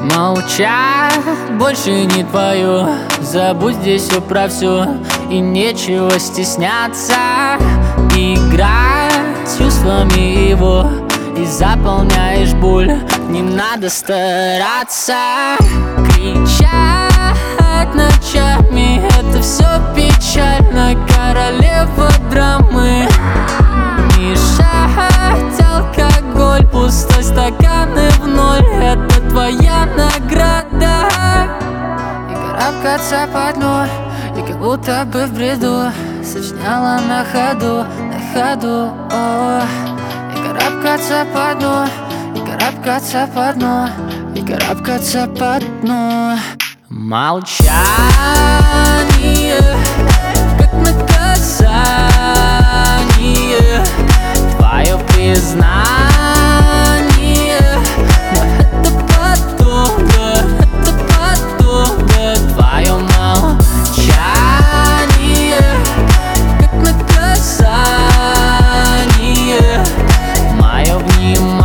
Молчать больше не твое. Забудь здесь все про все, и нечего стесняться. Играй с чувствами его, и заполняешь боль. Не надо стараться. Кричать ночами — это все печально. Королева драмы. Мешать алкоголь, пустой стакан и в ноль. Это твоя награда. И карабкаться по дну, и как будто бы в бреду сочиняла на ходу, о. И карабкаться по дну, и карабкаться по дну, и карабкаться по дну. Молчание, как наказание, твое признание. Но это потом, да, это потом, да. Твое молчание, как наказание, мое внимание.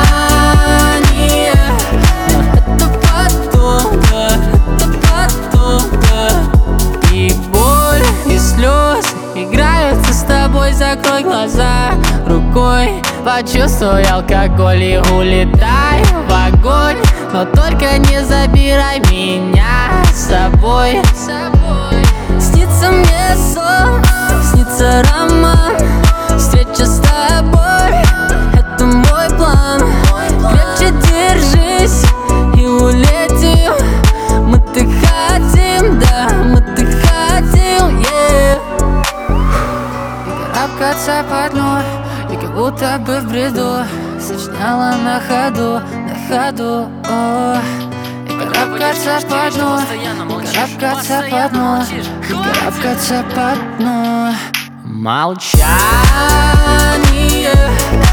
Но это потом, да, это потом, да. И боль, и слезы играются с тобой. Закрой глаза рукой, почувствуй алкоголь и улетай в огонь. Но только не забирай меня с собой. Снится мне сон, снится роман, встреча с тобой — это мой план. Крепче держись и улетим. Мы-то хотим, да, мы-то хотим, yeah. И карабкаться по дну, и как будто бы в бреду сочиняла на ходу, о. И карабкаться по дну, и карабкаться по дну, и карабкаться по дну. Молчание,